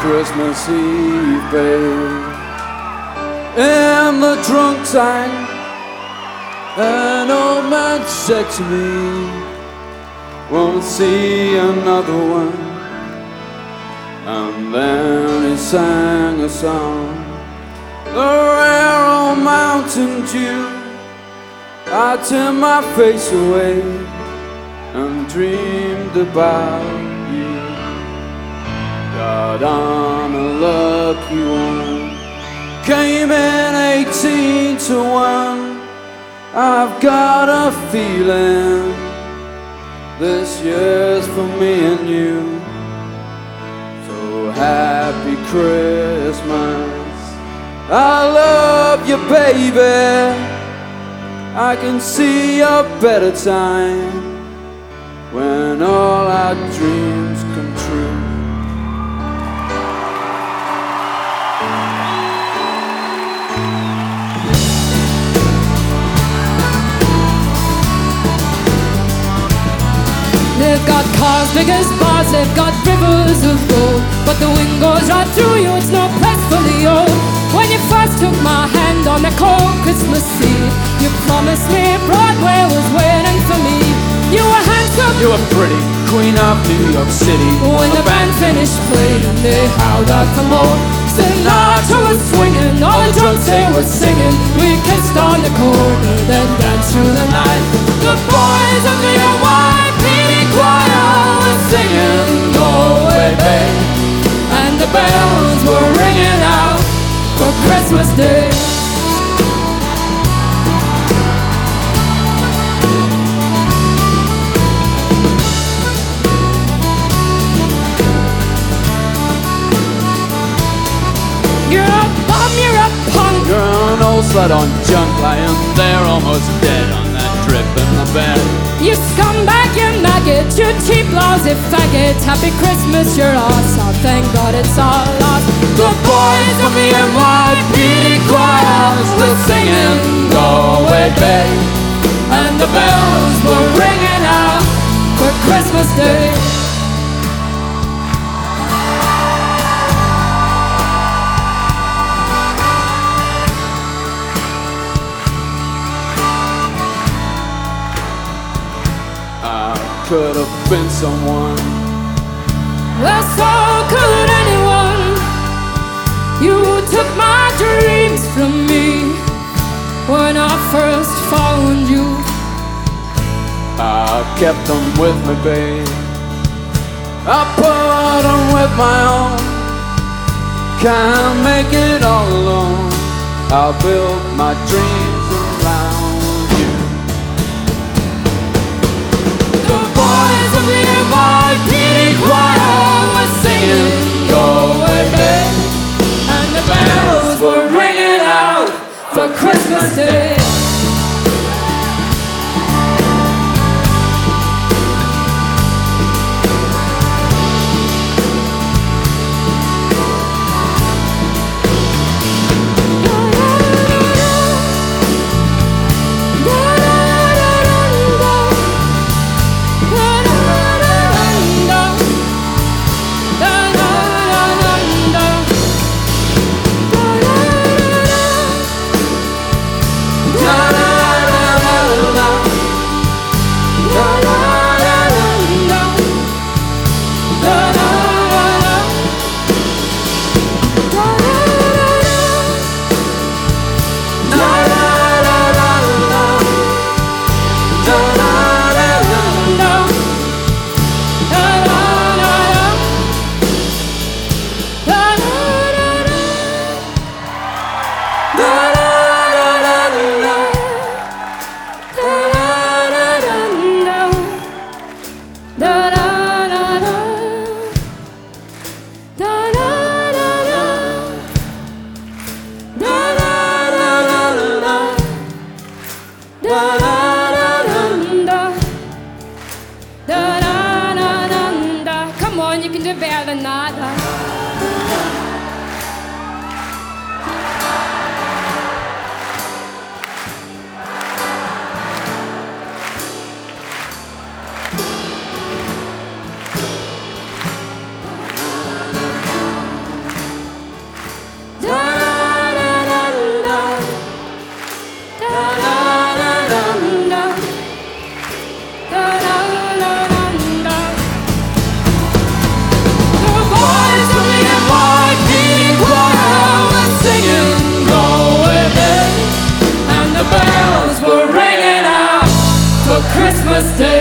Christmas Eve, babe. In the drunk tank, an old man said to me, won't see another one. And then he sang a song, the rare old mountain dew. I turned my face away and dreamed about you. God, I'm a lucky one. Came in 18 to 1. I've got a feeling this year's for me and you. So happy Christmas, I love you, baby. I can see a better time when all our dreams come true. They've got cars big as bars, they've got rivers of gold, but the wind goes right through you, it's no place for the old. When you first took my hand on that cold Christmas Eve, you promised me Broadway was waiting for me. You were handsome, you were pretty, queen of New York City. When the band finished playing and they howled out for more, Sinatra was swinging, all the drums they were singing. We kissed on the corner, then danced through the night. The boys of the NYPD choir were singing, go away, babe. And the bells were ringing out for Christmas Day. You're a bum, you're a punk, you're an old slut on junk, lying there almost dead on that drip in the bed. You scumbag, you maggot, you cheap lousy faggot. Happy Christmas, you're awesome, thank God it's all lost. The boys of the NYPD choirs were singing, go away, babe. And the bells were ringing out for Christmas Day. Could have been someone. Well, so could anyone. You took my dreams from me when I first found you. I kept them with me, babe. I put them with my own. Can't make it all alone. I'll build my dreams around. The NYPD choir was singing, go away, babe. And the bells were ringing out for Christmas Day. Come on, you can do better than that. Christmas Day.